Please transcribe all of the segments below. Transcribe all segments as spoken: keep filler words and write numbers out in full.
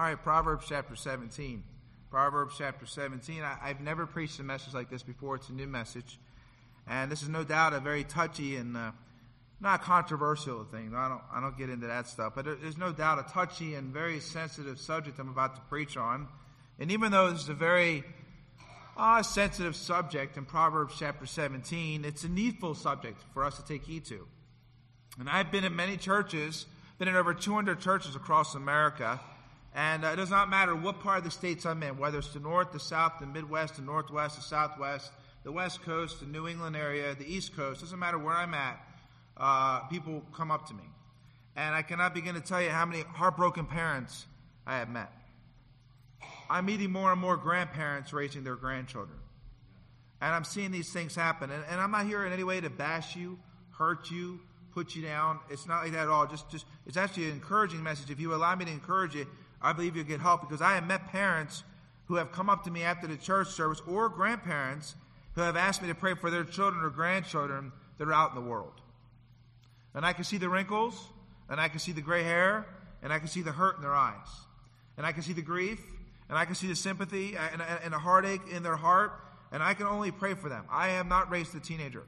All right, Proverbs chapter seventeen. Proverbs chapter seventeen. I, I've never preached a message like this before. It's a new message. And this is no doubt a very touchy and uh, not controversial thing. I don't, I don't get into that stuff. But there's no doubt a touchy and very sensitive subject I'm about to preach on. And even though this is a very uh, sensitive subject in Proverbs chapter seventeen, it's a needful subject for us to take heed to. And I've been in many churches, been in over two hundred churches across America. And uh, it does not matter what part of the states I'm in, whether it's the north, the south, the Midwest, the Northwest, the Southwest, the West Coast, the New England area, the East Coast. Doesn't matter where I'm at. Uh, people come up to me. And I cannot begin to tell you how many heartbroken parents I have met. I'm meeting more and more grandparents raising their grandchildren. And I'm seeing these things happen. And, and I'm not here in any way to bash you, hurt you, put you down. It's not like that at all. Just, just, it's actually an encouraging message. If you allow me to encourage you, I believe you'll get help, because I have met parents who have come up to me after the church service, or grandparents who have asked me to pray for their children or grandchildren that are out in the world. And I can see the wrinkles, and I can see the gray hair, and I can see the hurt in their eyes. And I can see the grief, and I can see the sympathy and, and the heartache in their heart, and I can only pray for them. I have not raised a teenager.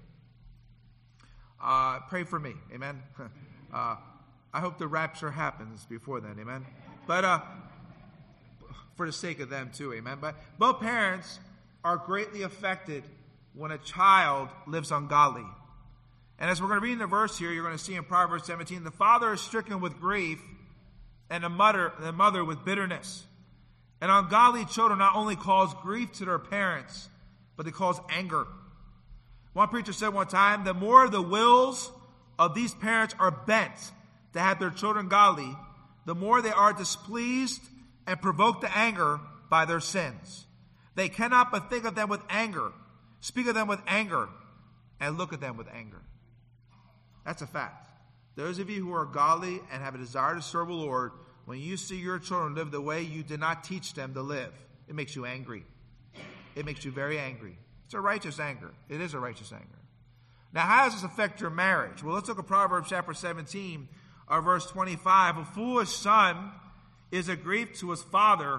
Uh, pray for me, amen? uh, I hope the rapture happens before then, amen? But uh, for the sake of them too, amen? But both parents are greatly affected when a child lives ungodly. And as we're going to read in the verse here, you're going to see in Proverbs seventeen, the father is stricken with grief, and the mother, the mother with bitterness. And ungodly children not only cause grief to their parents, but they cause anger. One preacher said one time, the more the wills of these parents are bent to have their children godly, the more they are displeased and provoked to anger by their sins. They cannot but think of them with anger, speak of them with anger, and look at them with anger. That's a fact. Those of you who are godly and have a desire to serve the Lord, when you see your children live the way you did not teach them to live, it makes you angry. It makes you very angry. It's a righteous anger. It is a righteous anger. Now, how does this affect your marriage? Well, let's look at Proverbs chapter seventeen, or verse twenty-five. A foolish son is a grief to his father,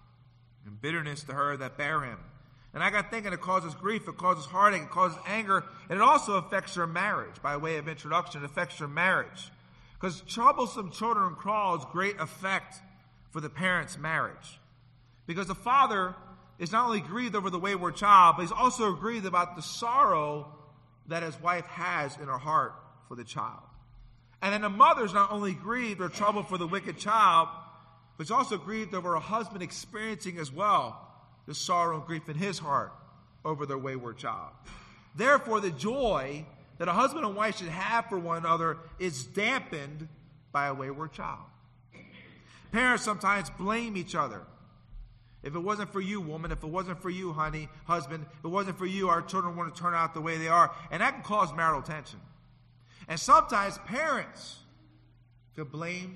and bitterness to her that bare him. And I got thinking, it causes grief, it causes heartache, it causes anger, and it also affects your marriage. By way of introduction, it affects your marriage. Because troublesome children cause great effect for the parent's marriage. Because the father is not only grieved over the wayward child, but he's also grieved about the sorrow that his wife has in her heart for the child. And then the mother's not only grieved or troubled for the wicked child, but she's also grieved over her husband experiencing as well the sorrow and grief in his heart over their wayward child. Therefore, the joy that a husband and wife should have for one another is dampened by a wayward child. Parents sometimes blame each other. If it wasn't for you, woman, if it wasn't for you, honey, husband, if it wasn't for you, our children wouldn't turn out the way they are. And that can cause marital tension. And sometimes parents could blame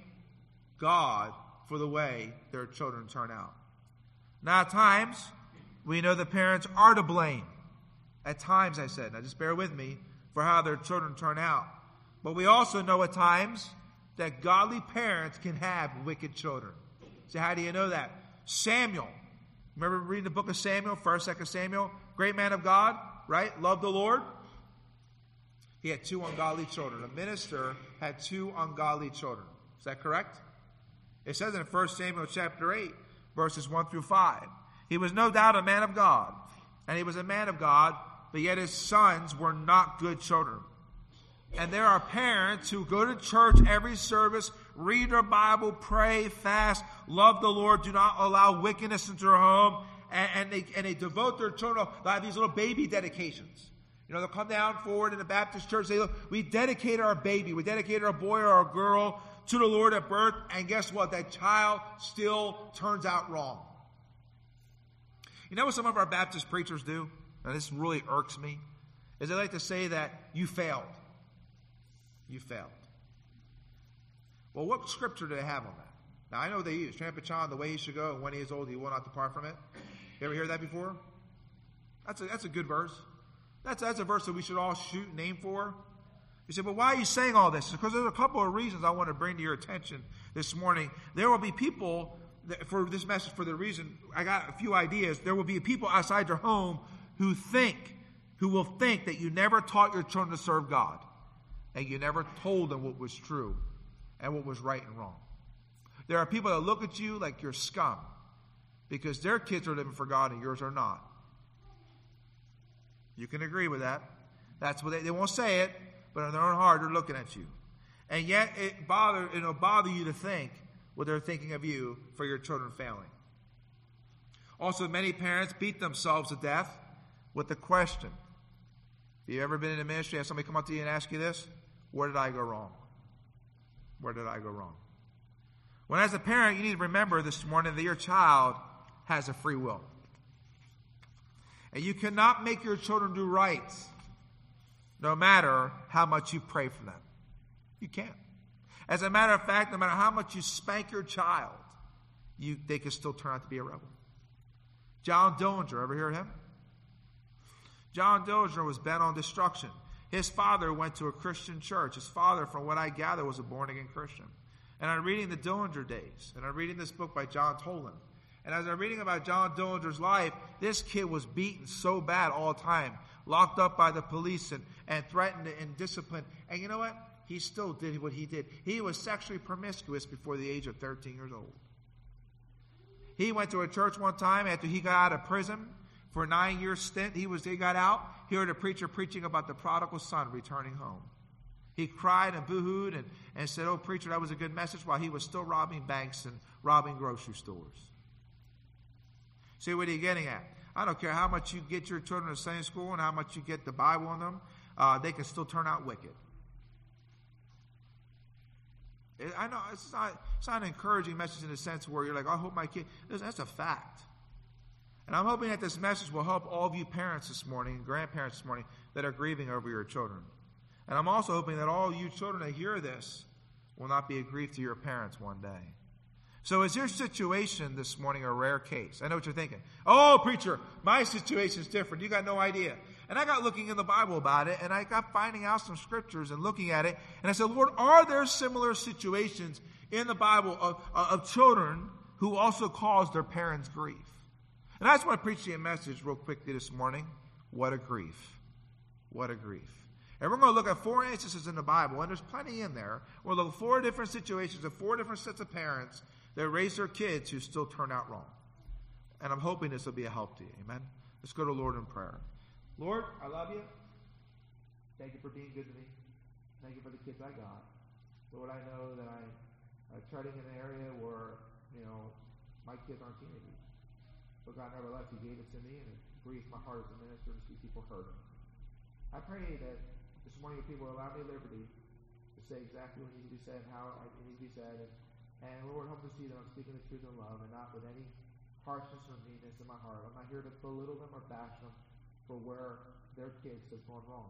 God for the way their children turn out. Now, at times, we know the parents are to blame. At times, I said, now just bear with me, for how their children turn out. But we also know at times that godly parents can have wicked children. So how do you know that? Samuel. Remember reading the book of Samuel, first, second Samuel? Great man of God, right? Loved the Lord. He had two ungodly children. A minister had two ungodly children. Is that correct? It says in First Samuel chapter eight, verses one through five. He was no doubt a man of God, and he was a man of God, but yet his sons were not good children. And there are parents who go to church every service, read their Bible, pray, fast, love the Lord, do not allow wickedness into their home, and, and, they, and they devote their children like these little baby dedications. You know, they'll come down forward in the Baptist church, say, look, we dedicate our baby, we dedicate our boy or our girl to the Lord at birth, and guess what? That child still turns out wrong. You know what some of our Baptist preachers do? Now, this really irks me, is they like to say that you failed. You failed. Well, what scripture do they have on that? Now, I know they use, train up a child the way he should go, and when he is old, he will not depart from it. You ever hear that before? That's a, that's a good verse. That's, that's a verse that we should all shoot and aim for. You say, but why are you saying all this? Because there's a couple of reasons I want to bring to your attention this morning. There will be people for this message, for the reason, I got a few ideas. There will be people outside your home who think, who will think that you never taught your children to serve God, and you never told them what was true and what was right and wrong. There are people that look at you like you're scum because their kids are living for God and yours are not. You can agree with that. That's what they, they won't say it, but in their own heart they're looking at you. And yet it bother it'll bother you to think what they're thinking of you for your children failing. Also, many parents beat themselves to death with the question. Have you ever been in a ministry, have somebody come up to you and ask you this? Where did I go wrong? Where did I go wrong? When as a parent, you need to remember this morning that your child has a free will. And you cannot make your children do right no matter how much you pray for them. You can't. As a matter of fact, no matter how much you spank your child, you, they can still turn out to be a rebel. John Dillinger, ever hear of him? John Dillinger was bent on destruction. His father went to a Christian church. His father, from what I gather, was a born-again Christian. And I'm reading the Dillinger days, and I'm reading this book by John Toland. And as I'm reading about John Dillinger's life, this kid was beaten so bad all the time, locked up by the police and, and threatened and disciplined. And you know what? He still did what he did. He was sexually promiscuous before the age of thirteen years old. He went to a church one time after he got out of prison for a nine-year stint. He was he got out. He heard a preacher preaching about the prodigal son returning home. He cried and boo-hooed and, and said, "Oh, preacher, that was a good message," while he was still robbing banks and robbing grocery stores. See, what are you getting at? I don't care how much you get your children to Sunday school and how much you get the Bible on them, uh, they can still turn out wicked. It, I know it's not, it's not an encouraging message in the sense where you're like, I hope my kid, that's a fact. And I'm hoping that this message will help all of you parents this morning, grandparents this morning, that are grieving over your children. And I'm also hoping that all you children that hear this will not be a grief to your parents one day. So is your situation this morning a rare case? I know what you're thinking. Oh, preacher, my situation is different. You got no idea. And I got looking in the Bible about it, and I got finding out some scriptures and looking at it. And I said, Lord, are there similar situations in the Bible of, of children who also cause their parents grief? And I just want to preach you a message real quickly this morning. What a grief. What a grief. And we're going to look at four instances in the Bible, and there's plenty in there. We'll look at four different situations of four different sets of parents that raise their kids who still turn out wrong. And I'm hoping this will be a help to you. Amen? Let's go to the Lord in prayer. Lord, I love you. Thank you for being good to me. Thank you for the kids I got. Lord, I know that I, I'm treading in an area where, you know, my kids aren't teenagers. But God, nevertheless, you gave it to me, and it grieves my heart as a minister to see people hurting. I pray that this morning people allow me liberty to say exactly what needs to be said, how it needs to be said. And, and Lord, help me see that I'm speaking the truth in love and not with any harshness or meanness in my heart. I'm not here to belittle them or bash them for where their kids have gone wrong.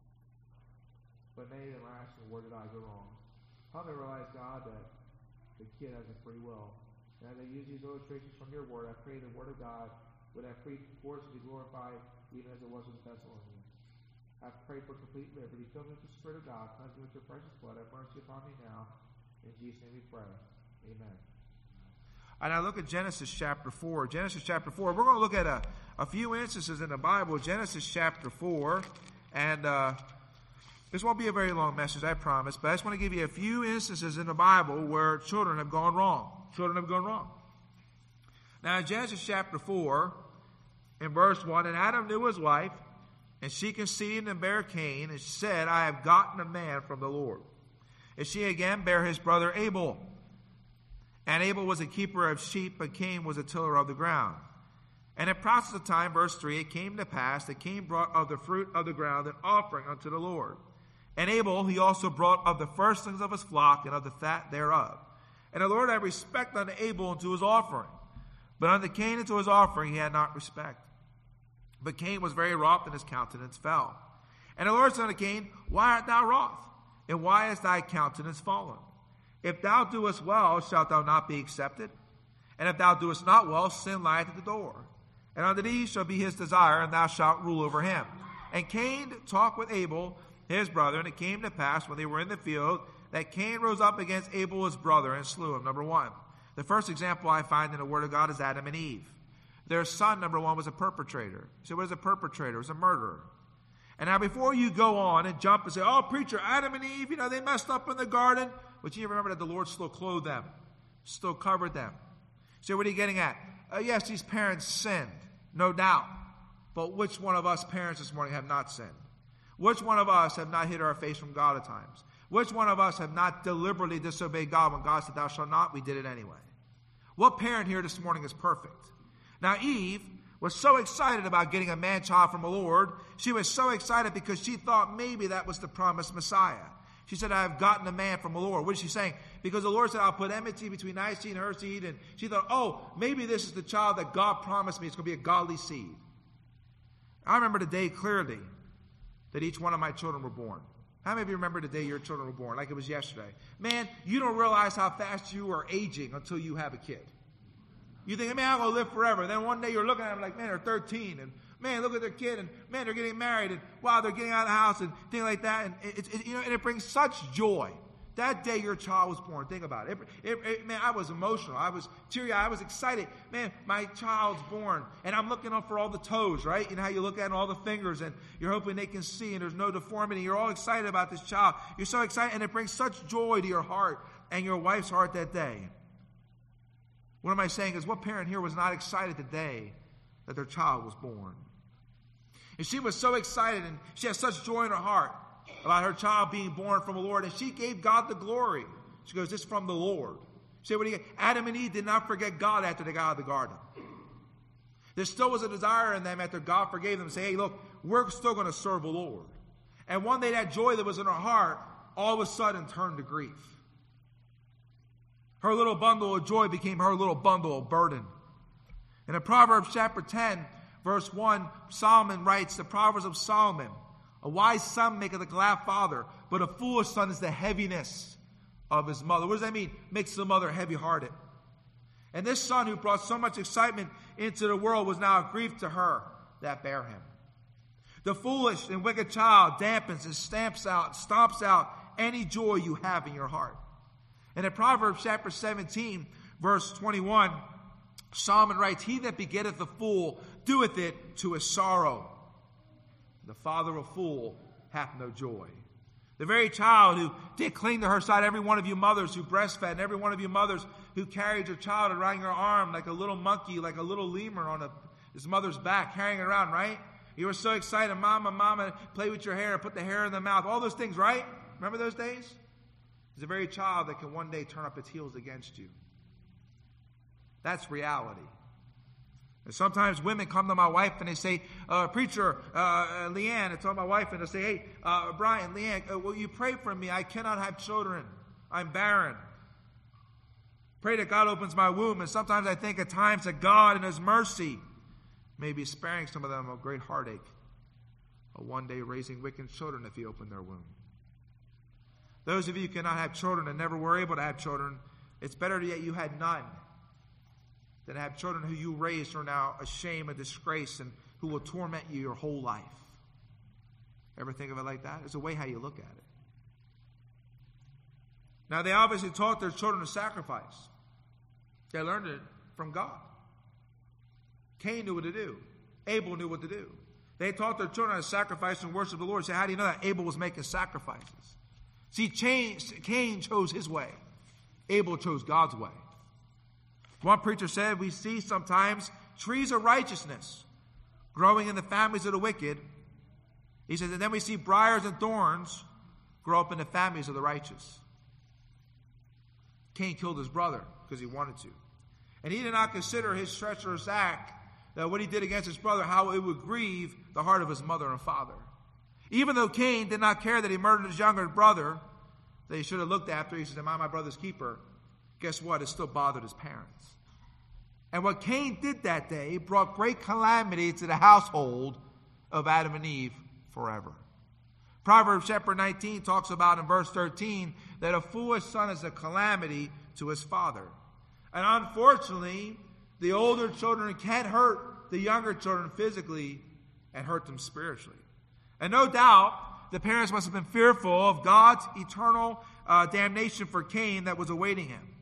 But many of them are asking, where did I go wrong? Help me realize, God, that the kid has a free will. And as I use these illustrations from your word, I pray the word of God would have free force to be glorified even as it was in Thessalonians. I pray for complete liberty. Fill me with the Spirit of God. Cleanse me with your precious blood. Have mercy upon me now. In Jesus' name we pray. Amen. And I look at Genesis chapter four. Genesis chapter four. We're going to look at a, a few instances in the Bible. Genesis chapter four. And uh, this won't be a very long message, I promise. But I just want to give you a few instances in the Bible where children have gone wrong. Children have gone wrong. Now in Genesis chapter four, in verse one, and Adam knew his wife, and she conceived and bare Cain, and said, I have gotten a man from the Lord. And she again bare his brother Abel. And Abel was a keeper of sheep, but Cain was a tiller of the ground. And in process of time, verse three, it came to pass that Cain brought of the fruit of the ground an offering unto the Lord. And Abel he also brought of the firstlings of his flock and of the fat thereof. And the Lord had respect unto Abel and to his offering. But unto Cain and to his offering he had not respect. But Cain was very wroth, and his countenance fell. And the Lord said unto Cain, why art thou wroth? And why is thy countenance fallen? If thou doest well, shalt thou not be accepted? And if thou doest not well, sin lieth at the door. And unto thee shall be his desire, and thou shalt rule over him. And Cain talked with Abel, his brother, and it came to pass, when they were in the field, that Cain rose up against Abel his brother, and slew him. Number one. The first example I find in the Word of God is Adam and Eve. Their son, number one, was a perpetrator. You say, what is a perpetrator? It was a murderer. And now before you go on and jump and say, oh, preacher, Adam and Eve, you know, they messed up in the garden. But you remember that the Lord still clothed them, still covered them. So what are you getting at? Uh, yes, these parents sinned, no doubt. But which one of us parents this morning have not sinned? Which one of us have not hid our face from God at times? Which one of us have not deliberately disobeyed God when God said, thou shalt not? We did it anyway. What parent here this morning is perfect? Now, Eve was so excited about getting a man-child from the Lord. She was so excited because she thought maybe that was the promised Messiah. She said, I have gotten a man from the Lord. What is she saying? Because the Lord said, I'll put enmity between thy seed and her seed. And she thought, oh, maybe this is the child that God promised me. It's going to be a godly seed. I remember the day clearly that each one of my children were born. How many of you remember the day your children were born, like it was yesterday? Man, you don't realize how fast you are aging until you have a kid. You think, man, I'm going to live forever. And then one day you're looking at them like, man, they're thirteen. And man, look at their kid. And man, they're getting married. And wow, they're getting out of the house and things like that. And it, it, you know, and it brings such joy. That day your child was born. Think about it. It, it, it man, I was emotional. I was teary-eyed. I was excited. Man, my child's born. And I'm looking up for all the toes, right? You know how you look at all the fingers and you're hoping they can see and there's no deformity. You're all excited about this child. You're so excited. And it brings such joy to your heart and your wife's heart that day. What am I saying is, what parent here was not excited the day that their child was born? And she was so excited and she had such joy in her heart about her child being born from the Lord. And she gave God the glory. She goes, this is from the Lord. She said, what do you get? Adam and Eve did not forget God after they got out of the garden. There still was a desire in them after God forgave them to say, hey, look, we're still going to serve the Lord. And one day that joy that was in her heart all of a sudden turned to grief. Her little bundle of joy became her little bundle of burden. And in Proverbs chapter ten, verse one, Solomon writes, the Proverbs of Solomon, a wise son maketh a glad father, but a foolish son is the heaviness of his mother. What does that mean? Makes the mother heavy-hearted. And this son who brought so much excitement into the world was now a grief to her that bare him. The foolish and wicked child dampens and stamps out, stomps out any joy you have in your heart. And in Proverbs chapter seventeen, verse twenty-one, Solomon writes, he that begetteth a fool doeth it to his sorrow. The father of a fool hath no joy. The very child who did cling to her side, every one of you mothers who breastfed, and every one of you mothers who carried your child around your arm like a little monkey, like a little lemur on a, his mother's back, carrying it around, right? You were so excited, mama, mama, play with your hair, put the hair in the mouth, all those things, right? Remember those days? It's the very child that can one day turn up its heels against you. That's reality. And sometimes women come to my wife and they say, uh, preacher, uh, Leanne, I told my wife and they say, hey, uh, Brian, Leanne, uh, will you pray for me? I cannot have children. I'm barren. Pray that God opens my womb. And sometimes I think at times that God in his mercy may be sparing some of them a great heartache of one day raising wicked children if he opened their womb. Those of you who cannot have children and never were able to have children, it's better yet you had none than have children who you raised who are now a shame, a disgrace, and who will torment you your whole life. Ever think of it like that? It's a way how you look at it. Now, they obviously taught their children to sacrifice. They learned it from God. Cain knew what to do. Abel knew what to do. They taught their children how to sacrifice and worship the Lord. So how do you know that? Abel was making sacrifices. See, Cain chose his way. Abel chose God's way. One preacher said, we see sometimes trees of righteousness growing in the families of the wicked. He says, and then we see briars and thorns grow up in the families of the righteous. Cain killed his brother because he wanted to. And he did not consider his treacherous act, that what he did against his brother, how it would grieve the heart of his mother and father. Even though Cain did not care that he murdered his younger brother, that he should have looked after, he said, am I my brother's keeper? Guess what? It still bothered his parents. And what Cain did that day brought great calamity to the household of Adam and Eve forever. Proverbs chapter nineteen talks about in verse thirteen that a foolish son is a calamity to his father. And unfortunately, the older children can hurt the younger children physically and hurt them spiritually. And no doubt, the parents must have been fearful of God's eternal uh, damnation for Cain that was awaiting him.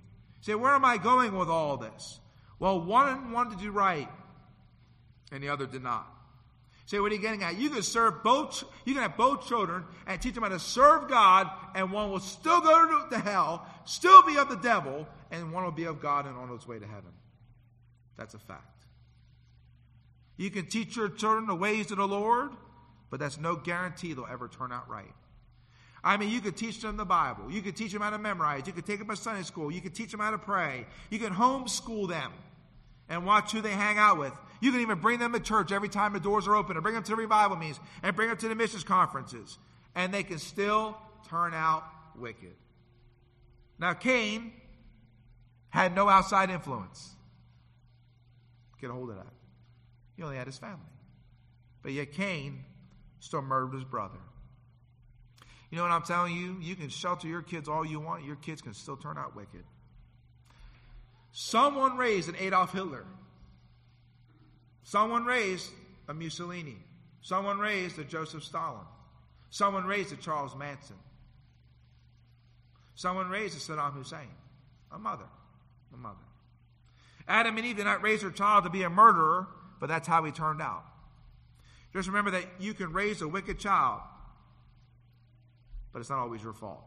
Say, where am I going with all this? Well, one wanted to do right, and the other did not. Say, what are you getting at? You can serve both. You can have both children and teach them how to serve God, and one will still go to hell, still be of the devil, and one will be of God and on its way to heaven. That's a fact. You can teach your children the ways of the Lord, but that's no guarantee they'll ever turn out right. I mean, you could teach them the Bible. You could teach them how to memorize. You could take them to Sunday school. You could teach them how to pray. You can homeschool them and watch who they hang out with. You can even bring them to church every time the doors are open, or bring them to revival meetings, and bring them to the missions conferences. And they can still turn out wicked. Now, Cain had no outside influence. Get a hold of that. He only had his family. But yet Cain still murdered his brother. You know what I'm telling you? You can shelter your kids all you want. Your kids can still turn out wicked. Someone raised an Adolf Hitler. Someone raised a Mussolini. Someone raised a Joseph Stalin. Someone raised a Charles Manson. Someone raised a Saddam Hussein. A mother. A mother. Adam and Eve did not raise their child to be a murderer, but that's how he turned out. Just remember that you can raise a wicked child, but it's not always your fault.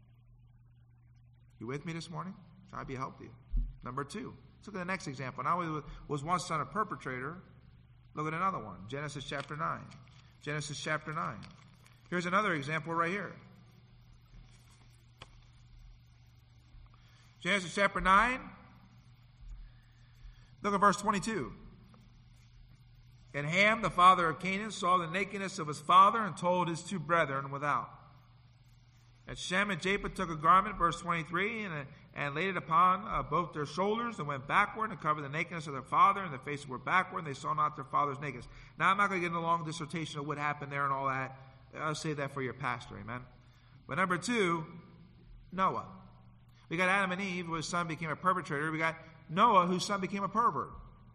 You with me this morning? Try to be a help to you. Number two, let's look at the next example. Not only was one son a perpetrator, look at another one. Genesis chapter nine. Genesis chapter nine. Here's another example right here. Genesis chapter nine. Look at verse twenty-two. And Ham, the father of Canaan, saw the nakedness of his father and told his two brethren without. And Shem and Japheth took a garment, verse twenty-three, and, and laid it upon uh, both their shoulders and went backward and covered the nakedness of their father, and their faces were backward, and they saw not their father's nakedness. Now, I'm not going to get into a long dissertation of what happened there and all that. I'll say that for your pastor, amen? But number two, Noah. We got Adam and Eve, whose son became a perpetrator. We got Noah, whose son became a pervert.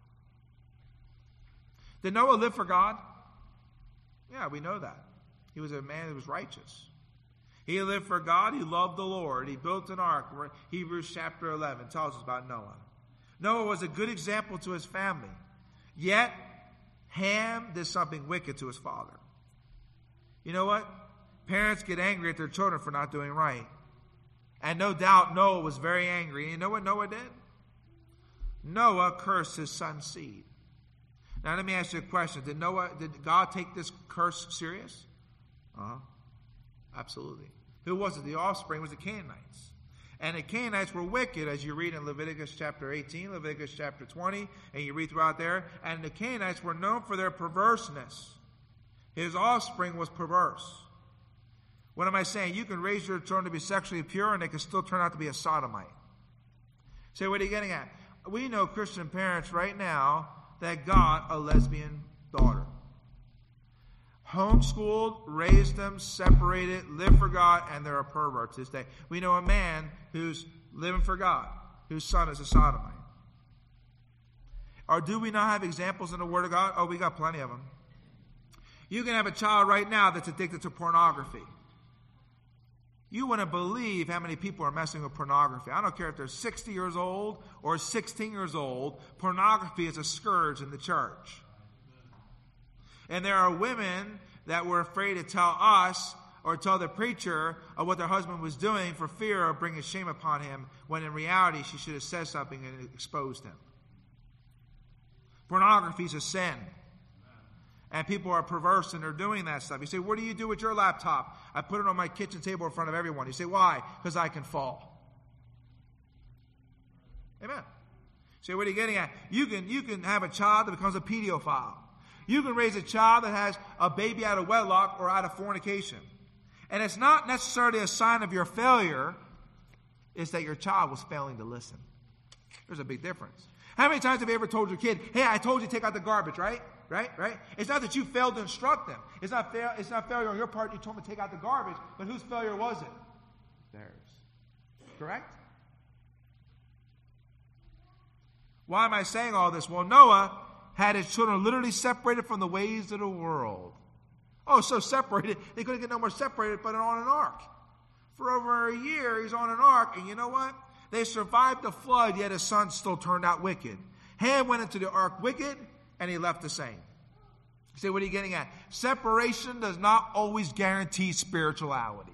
Did Noah live for God? Yeah, we know that. He was a man who was righteous. He lived for God. He loved the Lord. He built an ark. Hebrews chapter eleven tells us about Noah. Noah was a good example to his family. Yet, Ham did something wicked to his father. You know what? Parents get angry at their children for not doing right. And no doubt Noah was very angry. And you know what Noah did? Noah cursed his son's seed. Now let me ask you a question. Did Noah, did God take this curse serious? Uh-huh. Absolutely. Who was it? The offspring was the Canaanites. And the Canaanites were wicked, as you read in Leviticus chapter eighteen, Leviticus chapter twenty, and you read throughout there. And the Canaanites were known for their perverseness. His offspring was perverse. What am I saying? You can raise your children to be sexually pure, and they can still turn out to be a sodomite. So what are you getting at? We know Christian parents right now that got a lesbian daughter. Homeschooled, raised them, separated, lived for God, and they're a pervert to this day. We know a man who's living for God, whose son is a sodomite. Or do we not have examples in the Word of God? Oh, we got plenty of them. You can have a child right now that's addicted to pornography. You wouldn't believe how many people are messing with pornography. I don't care if they're sixty years old or sixteen years old. Pornography is a scourge in the church. And there are women that were afraid to tell us or tell the preacher of what their husband was doing for fear of bringing shame upon him, when in reality she should have said something and exposed him. Pornography is a sin. And people are perverse and they're doing that stuff. You say, what do you do with your laptop? I put it on my kitchen table in front of everyone. You say, why? Because I can fall. Amen. So what are you getting at? You can, you can have a child that becomes a pedophile. You can raise a child that has a baby out of wedlock or out of fornication. And it's not necessarily a sign of your failure. It's that your child was failing to listen. There's a big difference. How many times have you ever told your kid, hey, I told you to take out the garbage, right? Right? Right? It's not that you failed to instruct them. It's not fail, it's not failure on your part. You told them to take out the garbage. But whose failure was it? Theirs. Correct? Why am I saying all this? Well, Noah had his children literally separated from the ways of the world. Oh, so separated, they couldn't get no more separated but on an ark. For over a year, he's on an ark, and you know what? They survived the flood, yet his son still turned out wicked. Ham went into the ark wicked, and he left the same. You say, what are you getting at? Separation does not always guarantee spirituality.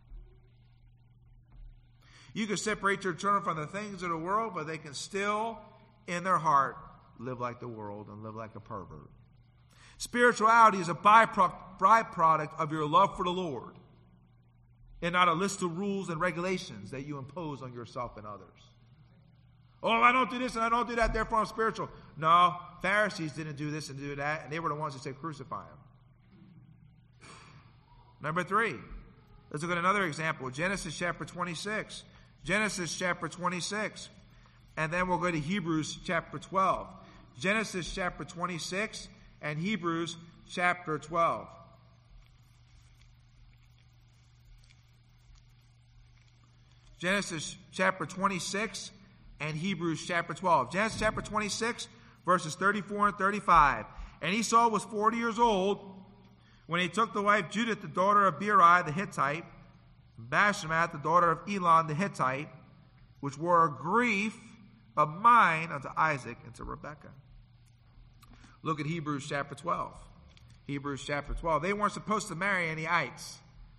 You can separate your children from the things of the world, but they can still, in their heart, live like the world and live like a pervert. Spirituality is a byproduct of your love for the Lord, and not a list of rules and regulations that you impose on yourself and others. Oh, I don't do this and I don't do that, therefore I'm spiritual. No, Pharisees didn't do this and do that, and they were the ones who said crucify him. Number three, let's look at another example. Genesis chapter twenty-six. Genesis chapter twenty-six. And then we'll go to Hebrews chapter twelve. Genesis chapter twenty-six and Hebrews chapter twelve. Genesis chapter twenty-six and Hebrews chapter twelve. Genesis chapter twenty-six, verses thirty-four and thirty-five. And Esau was forty years old when he took the wife Judith, the daughter of Beeri the Hittite, Bashemath, the daughter of Elon the Hittite, which were a grief of mine unto Isaac and to Rebekah. Look at Hebrews chapter twelve. Hebrews chapter twelve. They weren't supposed to marry any ites.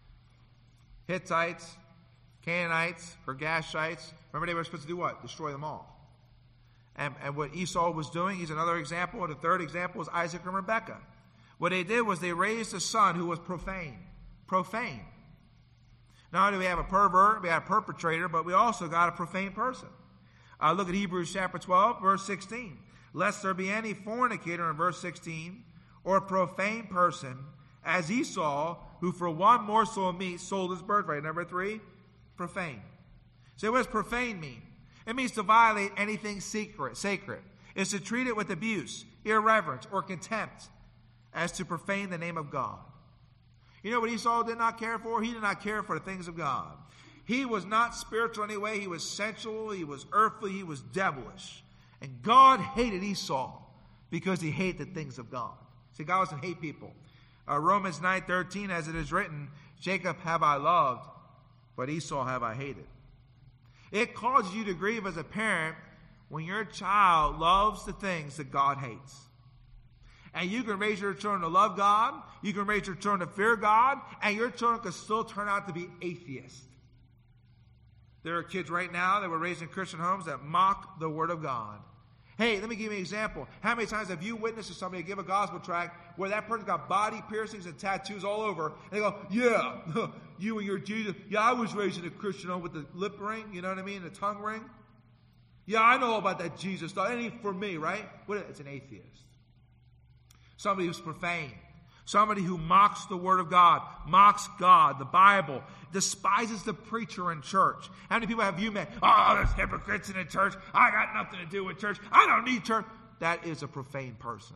Hittites, Canaanites, Girgashites. Remember, they were supposed to do what? Destroy them all. And, and what Esau was doing, he's another example. And the third example is Isaac and Rebekah. What they did was they raised a son who was profane. Profane. Not only do we have a pervert, we have a perpetrator, but we also got a profane person. Uh, look at Hebrews chapter twelve, verse sixteen. Lest there be any fornicator, in verse sixteen, or profane person, as Esau, who for one morsel of meat sold his birthright. Number three, profane. So what does profane mean? It means to violate anything secret, sacred. It's to treat it with abuse, irreverence, or contempt, as to profane the name of God. You know what Esau did not care for? He did not care for the things of God. He was not spiritual anyway. He was sensual. He was earthly. He was devilish. And God hated Esau because he hated the things of God. See, God doesn't hate people. Uh, Romans nine thirteen, as it is written, Jacob have I loved, but Esau have I hated. It causes you to grieve as a parent when your child loves the things that God hates. And you can raise your children to love God, you can raise your children to fear God, and your children can still turn out to be atheists. There are kids right now that were raised in Christian homes that mock the Word of God. Hey, let me give you an example. How many times have you witnessed to somebody give a gospel tract where that person got body piercings and tattoos all over, and they go, yeah, you and your Jesus, yeah, I was raised in a Christian home with the lip ring, you know what I mean, the tongue ring. Yeah, I know about that Jesus stuff. It ain't for me, right? What? It's an atheist. Somebody who's profane. Somebody who mocks the Word of God, mocks God, the Bible, despises the preacher in church. How many people have you met? Oh, there's hypocrites in the church. I got nothing to do with church. I don't need church. That is a profane person.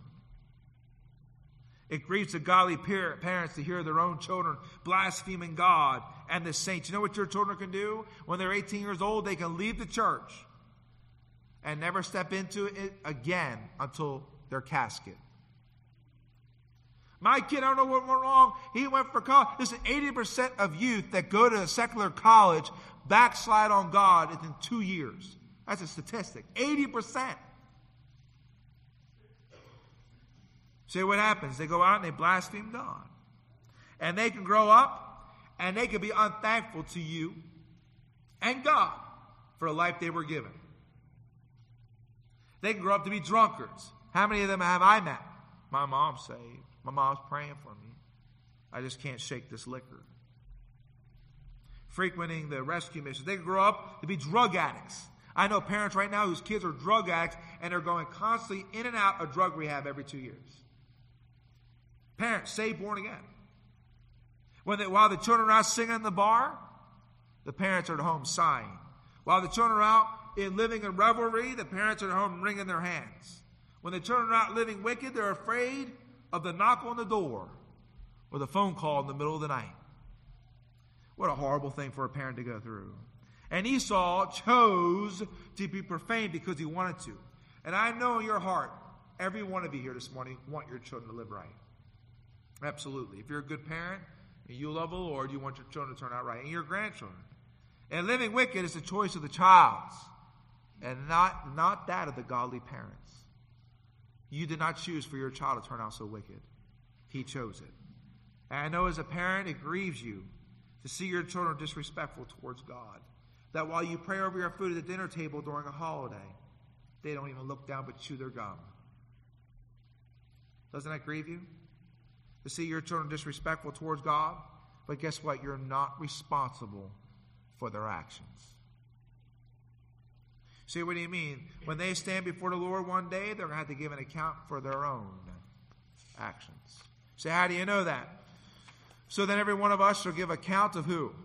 It grieves the godly parents to hear their own children blaspheming God and the saints. You know what your children can do? When they're eighteen years old, they can leave the church and never step into it again until their casket. My kid, I don't know what went wrong. He went for college. Listen, eighty percent of youth that go to a secular college backslide on God within two years. That's a statistic. eighty percent. See what happens? They go out and they blaspheme God. And they can grow up and they can be unthankful to you and God for the life they were given. They can grow up to be drunkards. How many of them have I met? My mom's saved. My mom's praying for me. I just can't shake this liquor. Frequenting the rescue missions. They can grow up to be drug addicts. I know parents right now whose kids are drug addicts and are going constantly in and out of drug rehab every two years. Parents, saved, born again. When they, while the children are out singing in the bar, the parents are at home sighing. While the children are out in living in revelry, the parents are at home wringing their hands. When the children are out living wicked, they're afraid of the knock on the door or the phone call in the middle of the night. What a horrible thing for a parent to go through. And Esau chose to be profane because he wanted to. And I know in your heart, every one of you here this morning want your children to live right. Absolutely. If you're a good parent and you love the Lord, you want your children to turn out right. And your grandchildren. And living wicked is the choice of the child, and not, not that of the godly parents. You did not choose for your child to turn out so wicked. He chose it. And I know as a parent, it grieves you to see your children disrespectful towards God. That while you pray over your food at the dinner table during a holiday, they don't even look down but chew their gum. Doesn't that grieve you? To see your children disrespectful towards God? But guess what? You're not responsible for their actions. See, what do you mean? When they stand before the Lord one day, they're going to have to give an account for their own actions. So how do you know that? So then every one of us shall give account of who?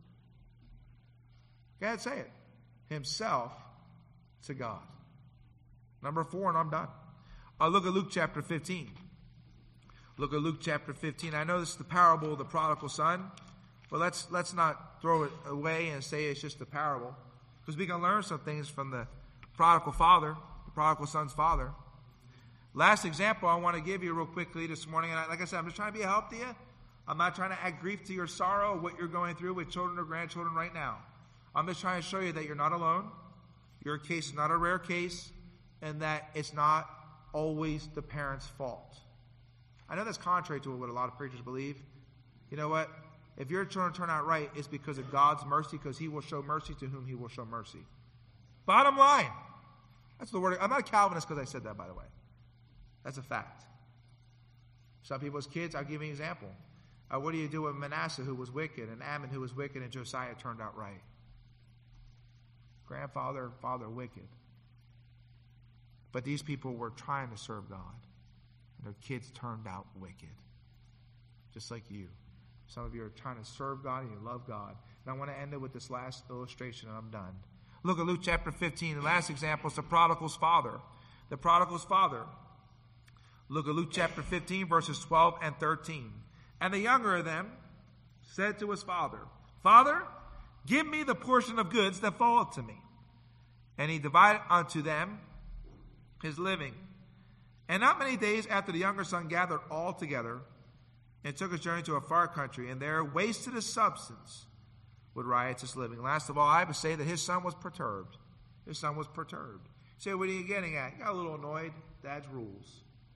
Go ahead, say it. Himself to God. Number four, and I'm done. Uh, look at Luke chapter fifteen. Look at Luke chapter fifteen. I know this is the parable of the prodigal son, but let's let's not throw it away and say it's just a parable, because we can learn some things from the prodigal father, the prodigal son's father. Last example I want to give you real quickly this morning, and I, like I said, I'm just trying to be a help to you. I'm not trying to add grief to your sorrow, what you're going through with children or grandchildren right now. I'm just trying to show you that you're not alone. Your case is not a rare case, and that it's not always the parent's fault. I know that's contrary to what a lot of preachers believe. You know what? If your children turn out right, it's because of God's mercy, because He will show mercy to whom He will show mercy. Bottom line. That's the word. I'm not a Calvinist because I said that, by the way. That's a fact. Some people's kids, I'll give you an example. Uh, what do you do with Manasseh, who was wicked, and Ammon, who was wicked, and Josiah turned out right? Grandfather, father, wicked. But these people were trying to serve God, and their kids turned out wicked. Just like you. Some of you are trying to serve God and you love God. And I want to end it with this last illustration, and I'm done. Look at Luke chapter fifteen. The last example is the prodigal's father. The prodigal's father. Look at Luke chapter fifteen, verses twelve and thirteen. And the younger of them said to his father, Father, give me the portion of goods that falleth to me. And he divided unto them his living. And not many days after, the younger son gathered all together and took his journey to a far country, and there wasted his substance with riotous living. Last of all, I would say that his son was perturbed. His son was perturbed. So what are you getting at? You got a little annoyed. Dad's rules.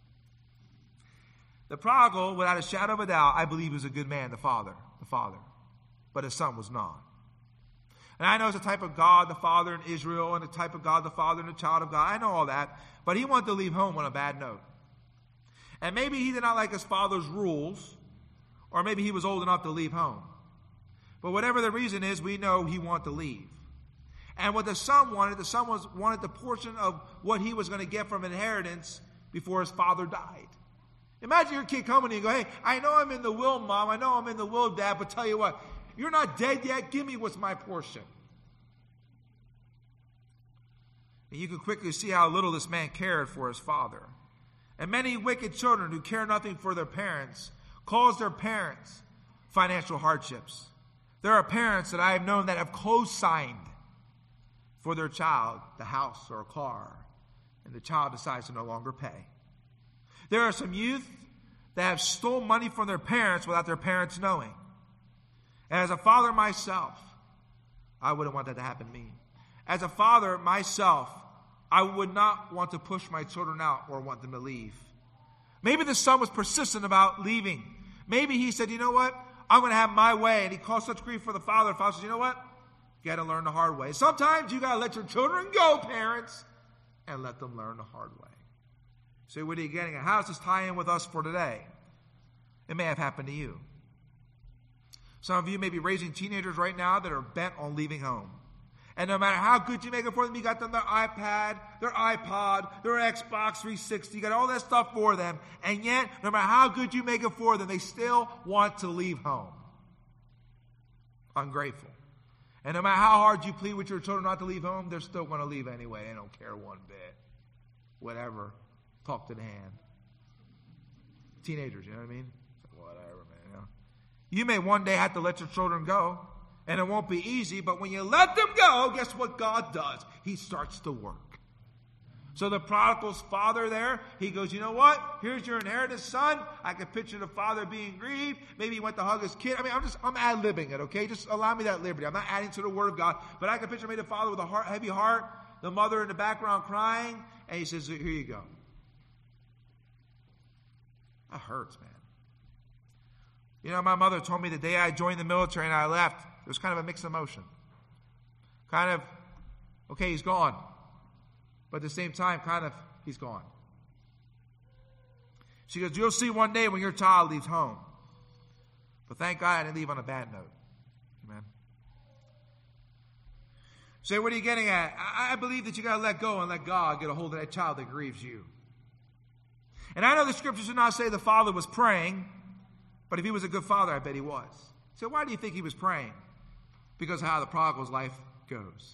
The prodigal, without a shadow of a doubt, I believe was a good man, the father, the father. But his son was not. And I know it's a type of God, the father in Israel, and the type of God, the father and the child of God. I know all that. But he wanted to leave home on a bad note. And maybe he did not like his father's rules, or maybe he was old enough to leave home. But whatever the reason is, we know he wanted to leave. And what the son wanted, the son was wanted the portion of what he was going to get from inheritance before his father died. Imagine your kid coming and you go, hey, I know I'm in the will, Mom. I know I'm in the will, Dad, but tell you what, you're not dead yet. Give me what's my portion. And you can quickly see how little this man cared for his father. And many wicked children who care nothing for their parents cause their parents financial hardships. There are parents that I have known that have co-signed for their child the house or a car, and the child decides to no longer pay. There are some youth that have stole money from their parents without their parents knowing. And as a father myself, I wouldn't want that to happen to me. As a father myself, I would not want to push my children out or want them to leave. Maybe the son was persistent about leaving. Maybe he said, you know what? I'm going to have my way. And he caused such grief for the father. The father says, you know what? You got to learn the hard way. Sometimes you got to let your children go, parents, and let them learn the hard way. So what are you getting at? How does this tie in with us for today? It may have happened to you. Some of you may be raising teenagers right now that are bent on leaving home. And no matter how good you make it for them, you got them their iPad, their iPod, their Xbox three sixty, you got all that stuff for them. And yet, no matter how good you make it for them, they still want to leave home. Ungrateful. And no matter how hard you plead with your children not to leave home, they're still going to leave anyway. They don't care one bit. Whatever. Talk to the hand. Teenagers, you know what I mean? Whatever, man. You know? You may one day have to let your children go, and it won't be easy, but when you let them go, guess what God does? He starts to work. So the prodigal's father there, he goes, you know what? Here's your inheritance, son. I can picture the father being grieved. Maybe he went to hug his kid. I mean, I'm just, I'm ad-libbing it, okay? Just allow me that liberty. I'm not adding to the word of God. But I can picture maybe the father with a heart, heavy heart, the mother in the background crying, and he says, here you go. That hurts, man. You know, my mother told me the day I joined the military and I left, it was kind of a mixed emotion. Kind of, okay, he's gone. But at the same time, kind of, he's gone. She goes, you'll see one day when your child leaves home. But thank God I didn't leave on a bad note. Amen. So what are you getting at? I, I believe that you got to let go and let God get a hold of that child that grieves you. And I know the scriptures do not say the father was praying, but if he was a good father, I bet he was. So why do you think he was praying? Because of how the prodigal's life goes.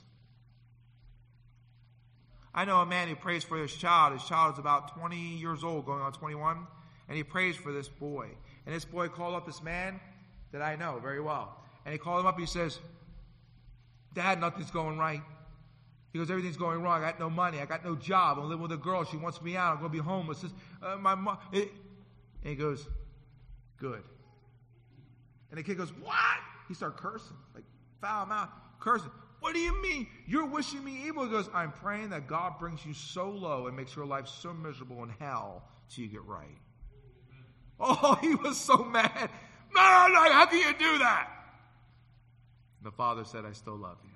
I know a man who prays for his child. His child is about twenty years old, going on twenty-one, and he prays for this boy. And this boy called up this man that I know very well. And he called him up and he says, Dad, nothing's going right. He goes, everything's going wrong. I got no money. I got no job. I'm living with a girl. She wants me out. I'm going to be homeless. This, uh, my mom. And he goes, good. And the kid goes, what? He started cursing, like foul mouth, cursing. What do you mean? You're wishing me evil? He goes, I'm praying that God brings you so low and makes your life so miserable in hell till you get right. Oh, he was so mad. No, no, no, how can you do that? And the father said, I still love you.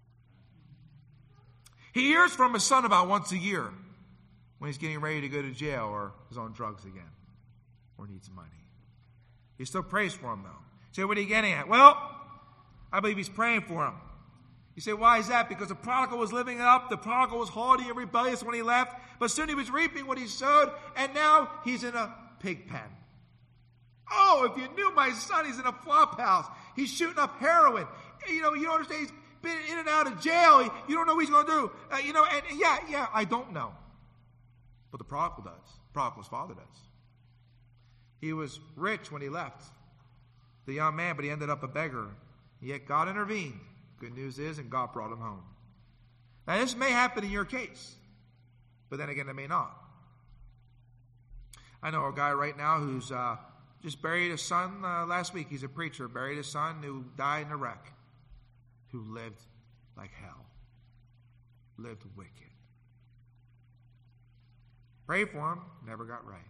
He hears from his son about once a year when he's getting ready to go to jail or is on drugs again or needs money. He still prays for him, though. So what are you getting at? Well, I believe he's praying for him. You say, why is that? Because the prodigal was living up. The prodigal was haughty and rebellious when he left. But soon he was reaping what he sowed. And now he's in a pig pen. Oh, if you knew my son, he's in a flop house. He's shooting up heroin. You know, you don't understand. He's been in and out of jail. You don't know what he's going to do. Uh, you know, and, and yeah, yeah, I don't know. But the prodigal does. The prodigal's father does. He was rich when he left, the young man, but he ended up a beggar. Yet God intervened. Good news is, and God brought him home. Now, this may happen in your case, but then again, it may not. I know a guy right now who's uh, just buried his son uh, last week. He's a preacher, buried his son who died in a wreck, who lived like hell, lived wicked. Prayed for him, never got right.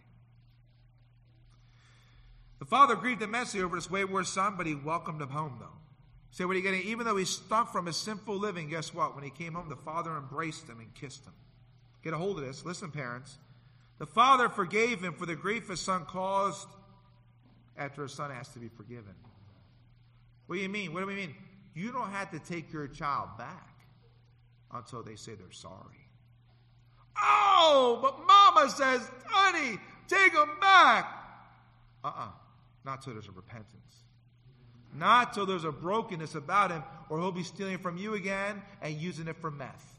The father grieved immensely over this wayward son, but he welcomed him home, though. So what are you getting? Even though he stunk from his sinful living, guess what? When he came home, the father embraced him and kissed him. Get a hold of this. Listen, parents. The father forgave him for the grief his son caused after his son asked to be forgiven. What do you mean? What do we mean? You don't have to take your child back until they say they're sorry. Oh, but mama says, honey, take him back. Uh-uh. Not till there's a repentance. Not till there's a brokenness about him, or he'll be stealing from you again and using it for meth.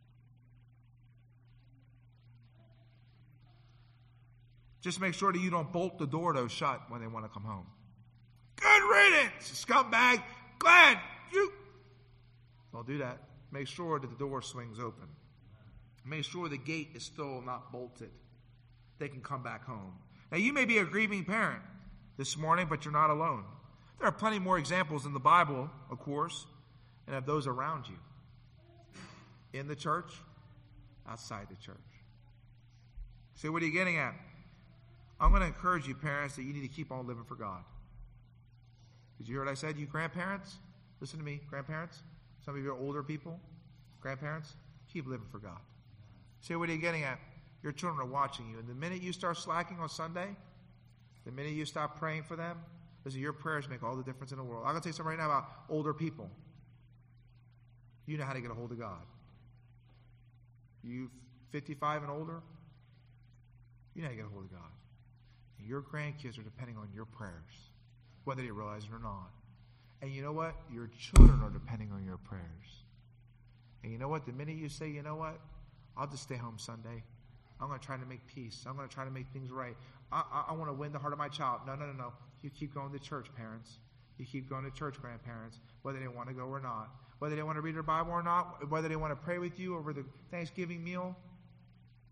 Just make sure that you don't bolt the door, though, shut when they want to come home. Good riddance, scumbag. Glad you... Don't do that. Make sure that the door swings open. Make sure the gate is still not bolted. They can come back home. Now, you may be a grieving parent this morning, but you're not alone. There are plenty more examples in the Bible, of course, and of those around you. In the church, outside the church. So what are you getting at? I'm going to encourage you, parents, that you need to keep on living for God. Did you hear what I said? You grandparents, listen to me, grandparents. Some of you are older people, grandparents, keep living for God. See, what are you getting at? Your children are watching you. And the minute you start slacking on Sunday, the minute you stop praying for them, listen, your prayers make all the difference in the world. I'm going to tell you something right now about older people. You know how to get a hold of God. You fifty-five and older, you know how to get a hold of God. And your grandkids are depending on your prayers, whether they realize it or not. And you know what? Your children are depending on your prayers. And you know what? The minute you say, you know what? I'll just stay home Sunday. I'm going to try to make peace. I'm going to try to make things right. I, I, I want to win the heart of my child. No, no, no, no. You keep going to church, parents. You keep going to church, grandparents, whether they want to go or not. Whether they want to read their Bible or not. Whether they want to pray with you over the Thanksgiving meal.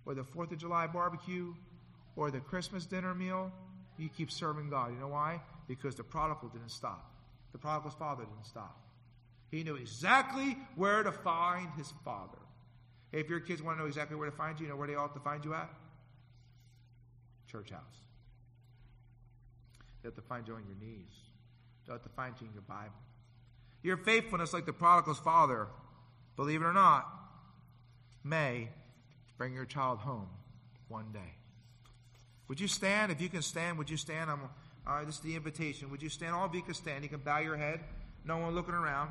or the fourth of July barbecue, or the Christmas dinner meal, you keep serving God. You know why? Because the prodigal didn't stop. The prodigal's father didn't stop. He knew exactly where to find his father. Hey, if your kids want to know exactly where to find you, you know where they ought to find you at? Church house. They have to find you on your knees. They have to find you in your Bible. Your faithfulness, like the prodigal's father, believe it or not, may bring your child home one day. Would you stand? If you can stand, would you stand? I'm, uh, this is the invitation. Would you stand? All of you can stand. You can bow your head. No one looking around.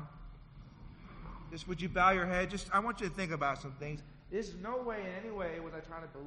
Just would you bow your head? Just I want you to think about some things. There's no way in any way was I trying to believe.